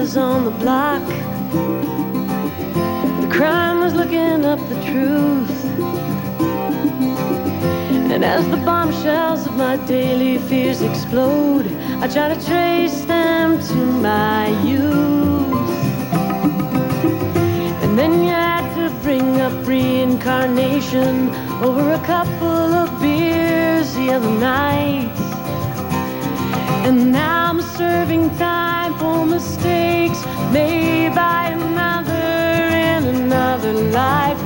was on the block. The crime was looking up the truth. And as the bombshells of my daily fears explode, I try to trace them to my youth. And then you had to bring up reincarnation over a couple of beers the other night. And now I'm serving time for mistakes made by another in another life.